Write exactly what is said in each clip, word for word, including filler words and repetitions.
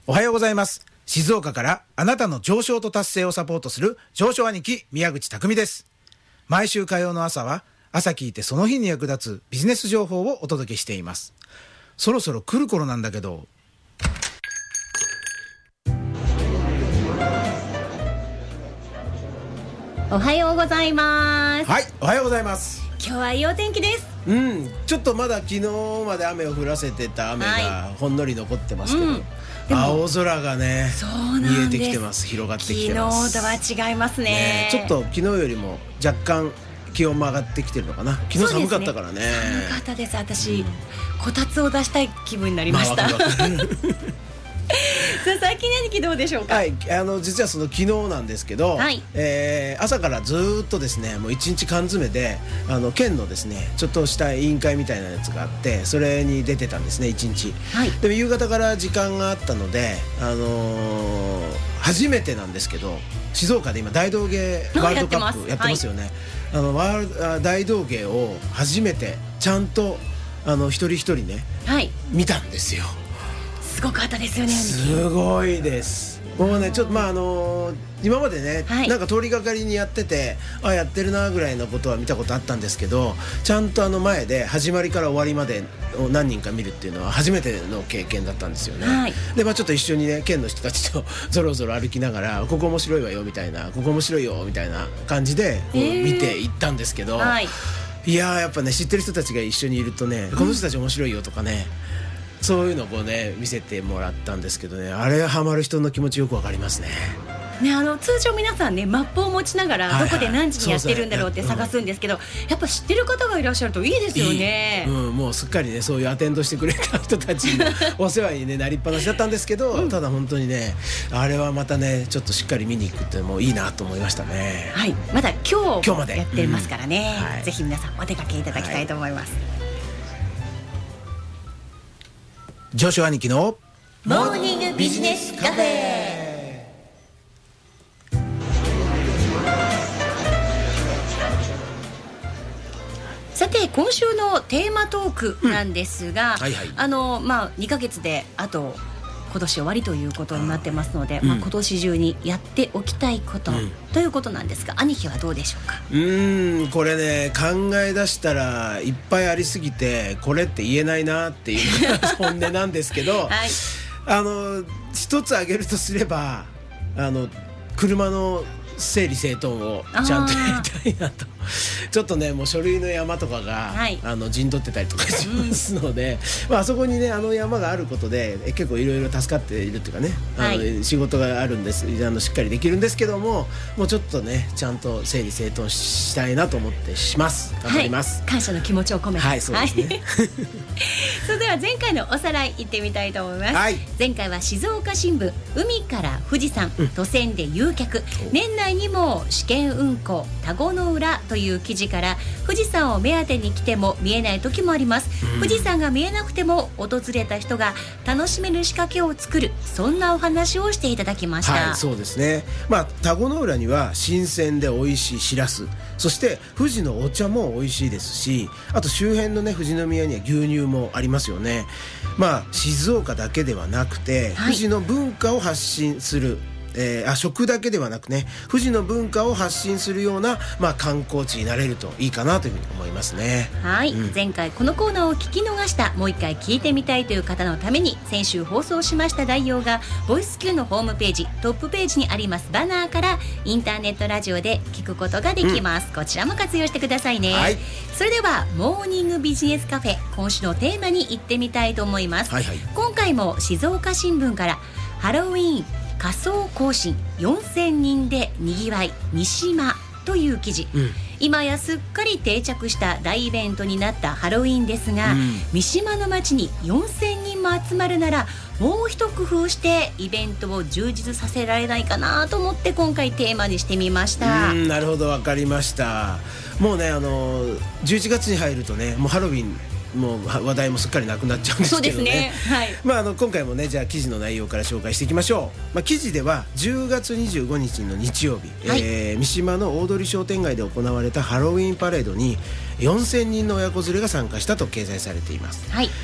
おはようございます。静岡からあなたの上昇と達成をサポートする上昇兄貴宮口匠です。毎週火曜の朝は朝聞いてその日に役立つビジネス情報をお届けしています。そろそろ来る頃なんだけど。 おはようございます。 はい、おはようございます。 今日はいいお天気です。 うん、ちょっとまだ昨日まで雨を降らせてた雨がほんのり残ってますけど、はいうん、青空がね見えてきてます。広がってきてます。 昨日とは違います ね, ねちょっと昨日よりも若干気温も上がってきてるのかな。昨日寒かったからね。 寒かったです。私、うん、こたつを出したい気分になりました、まあ最近兄貴どうでしょうか。 はい、あの実はその昨日なんですけど、はいえー、朝からずっとですねもう一日缶詰であの県のですねちょっとした委員会みたいなやつがあってそれに出てたんですね一日、はい、でも夕方から時間があったので、あのー、初めてなんですけど静岡で今大道芸ワールドカップやってますよね、はい、あのワール大道芸を初めてちゃんとあの一人一人ね、はい、見たんですよ。 すごかったですよね。 すごいです。もうねちょっとまああのー、今までね、はい、なんか通りがかりにやっててあやってるなぐらいのことは見たことあったんですけどちゃんとあの前で始まりから終わりまでを何人か見るっていうのは初めての経験だったんですよね、はい、でまあちょっと一緒にね県の人たちとぞろぞろ歩きながらここ面白いわよみたいなここ面白いよみたいな感じでこう見ていったんですけど、えーはい、いやーやっぱね知ってる人たちが一緒にいるとね、うん、この人たち面白いよとかねそういうのをこうね見せてもらったんですけどねあれハマる人の気持ちよくわかりますね。 ね、あの通常皆さんねマップを持ちながらどこで何時にやってるんだろうって探すんですけど、やっぱ知ってる方がいらっしゃるといいですよね。 いい、うん、もうすっかりねそういうアテンドしてくれた人たちのお世話に、ね、なりっぱなしだったんですけど、うん、ただ本当にねあれはまたねちょっとしっかり見に行くってもいいなと思いましたね。 はい、まだ今日もやってますからね、うんはい、ぜひ皆さんお出かけいただきたいと思います、はい、 上昇兄貴のモーニングビジネスカフェ。さて今週のテーマトークなんですが、うんはいはいあのまあ、にかげつであと今年終わりということになってますので、まあ、今年中にやっておきたいこと、うん、ということなんですが兄貴はどうでしょうか。 うーんこれね考え出したらいっぱいありすぎてこれって言えないなっていうのが本音なんですけど、はい、あの一つ挙げるとすればあの車の整理整頓をちゃんとやりたいなとちょっとねもう書類の山とかが、はい、あの陣取ってたりとかしますので、うんまあ、あそこにねあの山があることでえ結構いろいろ助かっているっていうかねあの、はい、仕事があるんですあのしっかりできるんですけどももうちょっとねちゃんと整理整頓したいなと思ってします頑張ります、 はい、感謝の気持ちを込めてはいそうですね、はい、 それでは前回のおさらいいってみたいと思います、はい、前回は静岡新聞海から富士山、うん、都線で誘客年内にも試験運行田子の浦という記事から富士山を目当てに来ても見えない時もあります、うん、富士山が見えなくても訪れた人が楽しめる仕掛けを作るそんなお話をしていただきました。 はいそうですね、まあ、田子の浦には新鮮で美味しいしらすそして富士のお茶も美味しいですしあと周辺のね富士宮には牛乳もありますよね。まあ静岡だけではなくて、はい、富士の文化を発信するえー、あ食だけではなくね富士の文化を発信するような、まあ、観光地になれるといいかなというふうに思いますね。 はい、うん、前回このコーナーを聞き逃したもう一回聞いてみたいという方のために先週放送しました内容がボイス Q のホームページトップページにありますバナーからインターネットラジオで聞くことができます、うん、こちらも活用してくださいね、はい、それではモーニングビジネスカフェ今週のテーマに行ってみたいと思います、はいはい、今回も静岡新聞からハロウィーン仮装行進よんせんにんでにぎわい三島という記事、うん、今やすっかり定着した大イベントになったハロウィーンですが、うん、三島の街によんせんにんも集まるならもう一工夫してイベントを充実させられないかなと思って今回テーマにしてみました。 うんなるほど分かりました。もうねあのじゅういちがつに入るとねもうハロウィンもう話題もすっかりなくなっちゃうんですけどね。そうですね、はいまあ、あの今回もねじゃあ記事の内容から紹介していきましょう、まあ、記事ではじゅうがつにじゅうごにちの日曜日、はいえー、三島の大通商店街で行われたハロウィンパレードによんせんにんの親子連れが参加したと掲載されています、はい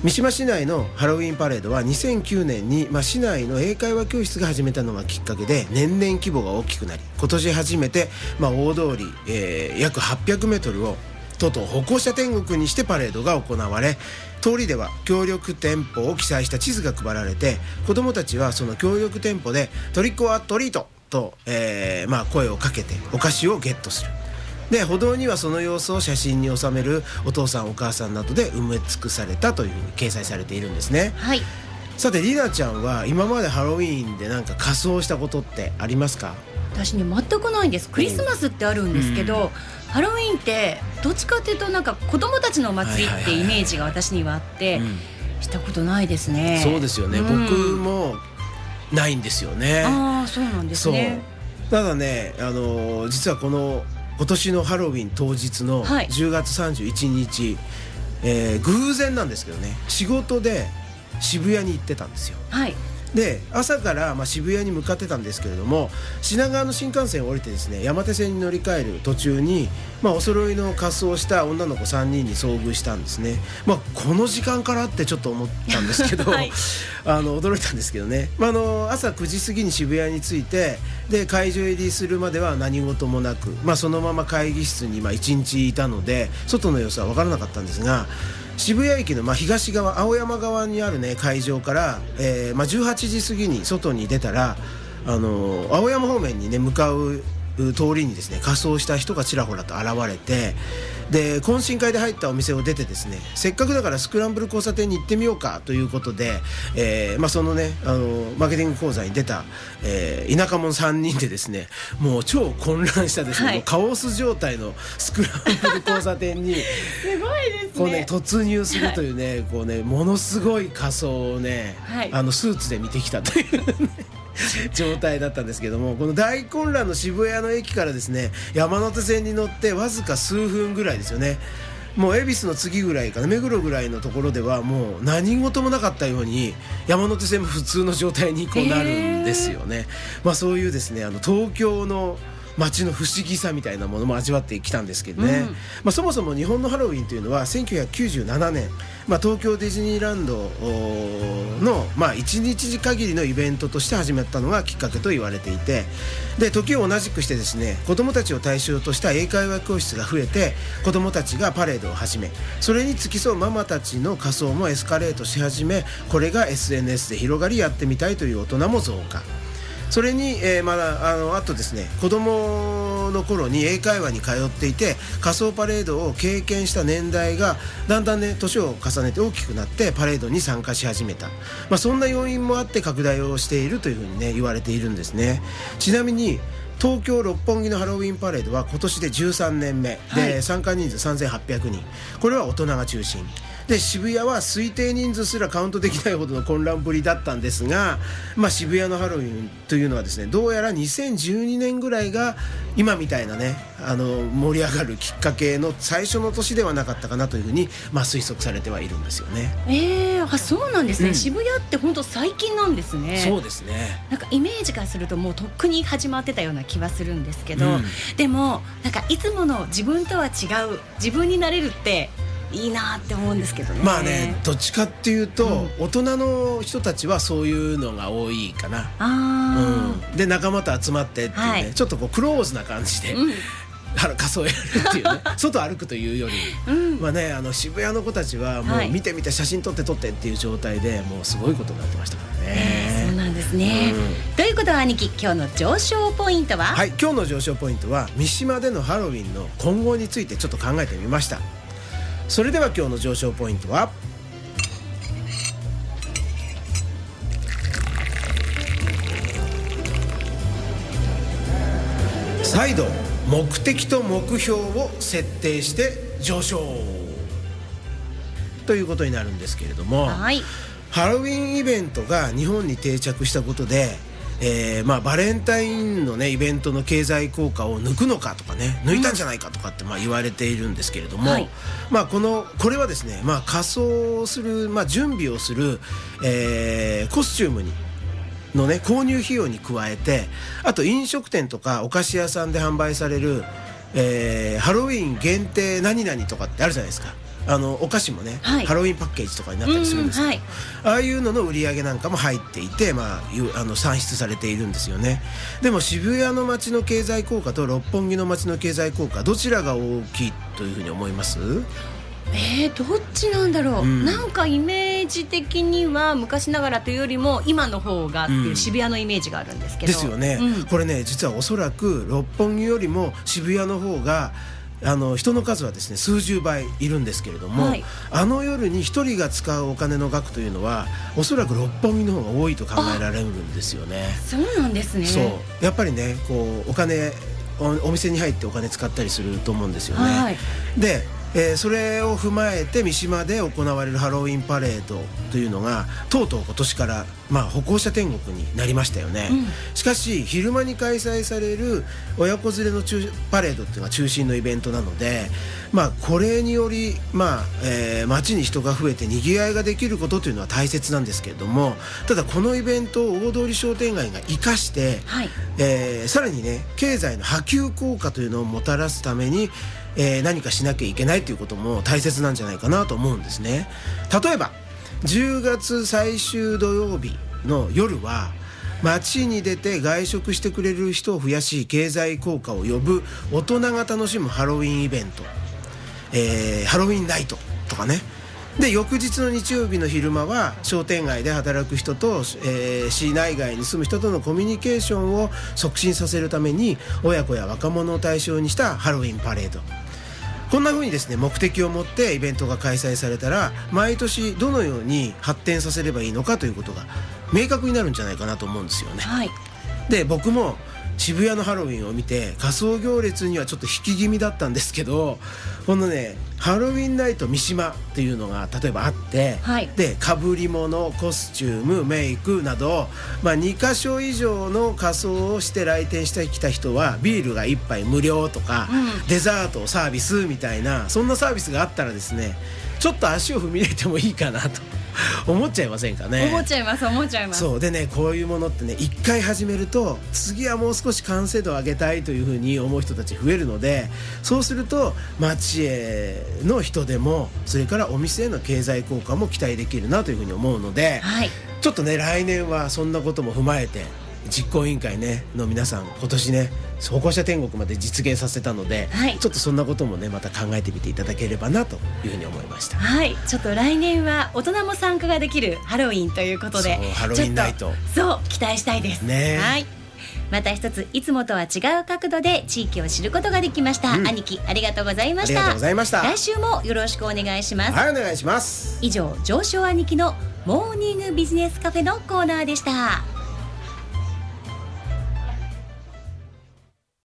三島市内のハロウィンパレードはにせんきゅうねんに、まあ、市内の英会話教室が始めたのがきっかけで年々規模が大きくなり、今年初めて、まあ、大通り、えー、約はっぴゃくメートルをとうとう歩行者天国にしてパレードが行われ、通りでは協力店舗を記載した地図が配られて、子どもたちはその協力店舗でトリックオアトリートと、えーまあ、声をかけてお菓子をゲットする。で、歩道にはその様子を写真に収めるお父さんお母さんなどで埋め尽くされたというふうに掲載されているんですね。 はい。 さてりなちゃんは今までハロウィーンでなんか仮装したことってありますか？ 私ね全くないんです。クリスマスってあるんですけど、うん、ハロウィーンってどっちかっていうとなんか子供たちのお祭りってイメージが私にはあって、したことないですね。 そうですよね、うん、僕もないんですよね。 ああ、そうなんですね。 ただね、あのー、実はこの今年のハロウィン当日のじゅうがつさんじゅういちにち、はい、えー、偶然なんですけどね、仕事で渋谷に行ってたんですよ。はい。で、朝からまあ渋谷に向かってたんですけれども、品川の新幹線を降りてですね、山手線に乗り換える途中に、まあ、お揃いの仮装をした女の子さんにんに遭遇したんですね。まあ、この時間からってちょっと思ったんですけど、はい、あの驚いたんですけどね、まあ、あの朝くじ過ぎに渋谷に着いて、で会場入りするまでは何事もなく、まあ、そのまま会議室にまあいちにちいたので外の様子は分からなかったんですが、渋谷駅のまあ東側、青山側にある、ね、会場から、えーまあ、じゅうはちじ過ぎに外に出たら、あのー、青山方面に、ね、向かう通りにですね、仮装した人がちらほらと現れて、で懇親会で入ったお店を出てですね、せっかくだからスクランブル交差点に行ってみようかということで、えーまあ、そのね、あのマーケティング講座に出た、えー、田舎者さんにんでですね、もう超混乱したですね、はい、もうカオス状態のスクランブル交差点にすごいですね、こうね突入するというね、はい、こうねものすごい仮装をね、はい、あのスーツで見てきたという、ね状態だったんですけども、この大混乱の渋谷の駅からですね、山手線に乗ってわずか数分ぐらいですよね。もう恵比寿の次ぐらいかな、目黒ぐらいのところではもう何事もなかったように山手線も普通の状態にこうなるんですよね。まあ、そういうですね、あの東京の街の不思議さみたいなものも味わってきたんですけどね、うん、まあ、そもそも日本のハロウィンというのはせんきゅうひゃくきゅうじゅうななねん、まあ、東京ディズニーランドの、まあ、いちにち限りのイベントとして始まったのがきっかけと言われていて、で時を同じくしてですね、子どもたちを対象とした英会話教室が増えて、子どもたちがパレードを始め、それに付き添うママたちの仮装もエスカレートし始め、これが エスエヌエス で広がり、やってみたいという大人も増加。それに、えーまだあのあとですね、子供の頃に英会話に通っていて仮装パレードを経験した年代がだんだんね年を重ねて大きくなってパレードに参加し始めた、まあ、そんな要因もあって拡大をしているというふうにね言われているんですね。ちなみに東京六本木のハロウィンパレードは今年でじゅうさんねんめで、はい、参加人数さんぜんはっぴゃくにん、これは大人が中心で、渋谷は推定人数すらカウントできないほどの混乱ぶりだったんですが、まあ、渋谷のハロウィンというのはですね、どうやらにせんじゅうにねんぐらいが今みたいなねあの盛り上がるきっかけの最初の年ではなかったかなというふうに、まあ、推測されてはいるんですよね。 えー、あそうなんですね、うん、渋谷って本当最近なんですね。 そうですね、 なんかイメージからするともうとっくに始まってたような気はするんですけど、うん、でもなんかいつもの自分とは違う自分になれるっていいなって思うんですけどね。 まあね、どっちかっていうと、うん、大人の人たちはそういうのが多いかな。あ、うん、で仲間と集まってっていうね、はい、ちょっとこうクローズな感じで、うん、仮装やるっていうね外歩くというより、うん、まあね、あの渋谷の子たちはもう見て見て写真撮って撮ってっていう状態でもうすごいことになってましたからね、 えー、そうなんですね、うん、ということは兄貴、今日の上昇ポイントは？ はい、今日の上昇ポイントは三島でのハロウィンの今後についてちょっと考えてみました。それでは今日の上昇ポイントは、再度目的と目標を設定して上昇ということになるんですけれども、はい、ハロウィンイベントが日本に定着したことで、えーまあ、バレンタインの、ね、イベントの経済効果を抜くのかとかね、抜いたんじゃないかとかってまあ言われているんですけれども、はい、まあ、このこれはですね、まあ、仮装する、まあ、準備をする、えー、コスチュームにの、ね、購入費用に加えて、あと飲食店とかお菓子屋さんで販売される、えー、ハロウィン限定何々とかってあるじゃないですか。 あのお菓子もね、はい、ハロウィンパッケージとかになったりするんですけど、はい、ああいうのの売り上げなんかも入っていて、まあ、あの算出されているんですよね。でも渋谷の街の経済効果と六本木の街の経済効果、どちらが大きいというふうに思います？ えー、どっちなんだろう、うん、なんかイメージ的には昔ながらというよりも今の方がっていう渋谷のイメージがあるんですけど、 ですよね、うん、これね実はおそらく六本木よりも渋谷の方があの人の数はですね数十倍いるんですけれども、はい、あの夜に一人が使うお金の額というのはおそらく六本木の方が多いと考えられるんですよね。 そうなんですね。 そうやっぱりねこうお金 お, お店に入ってお金使ったりすると思うんですよね、はい、でえー、それを踏まえて三島で行われるハロウィンパレードというのがとうとう今年から、まあ、歩行者天国になりましたよね、うん、しかし昼間に開催される親子連れのパレードっていうのが中心のイベントなので、まあ、これにより、まあえー、街に人が増えて賑わいができることというのは大切なんですけれども、ただこのイベントを大通商店街が生かして、はいえー、さらにね経済の波及効果というのをもたらすためにえー、何かしなきゃいけないということも大切なんじゃないかなと思うんですね。例えばじゅうがつ最終土曜日の夜は街に出て外食してくれる人を増やし経済効果を呼ぶ大人が楽しむハロウィンイベント、えー、ハロウィンナイトとかね。で翌日の日曜日の昼間は商店街で働く人と、えー、市内外に住む人とのコミュニケーションを促進させるために親子や若者を対象にしたハロウィンパレード、こんな風にですね目的を持ってイベントが開催されたら毎年どのように発展させればいいのかということが明確になるんじゃないかなと思うんですよね、はい、で僕も渋谷のハロウィンを見て仮装行列にはちょっと引き気味だったんですけど、このねハロウィンナイト三島っていうのが例えばあって、はい、で被り物コスチュームメイクなど、まあ、にかしょ以上の仮装をして来店してきた人はビールがいっぱい無料とか、うん、デザートサービスみたいなそんなサービスがあったらですねちょっと足を踏み入れてもいいかなと思っちゃいませんかね。 思っちゃいます思っちゃいます。 そうでねこういうものってね一回始めると次はもう少し完成度を上げたいというふうに思う人たち増えるので、そうすると街への人でもそれからお店への経済効果も期待できるなというふうに思うので、はい、ちょっとね来年はそんなことも踏まえて実行委員会、ね、の皆さん今年ね歩行者天国まで実現させたので、はい、ちょっとそんなこともねまた考えてみていただければなというふうに思いました。 はい、ちょっと来年は大人も参加ができるハロウィンということでハロウィンナイトそう期待したいですね。はい、また一ついつもとは違う角度で地域を知ることができました、うん、兄貴ありがとうございました。 ありがとうございました。 来週もよろしくお願いします。 はいお願いします。 以上上昇兄貴のモーニングビジネスカフェのコーナーでした。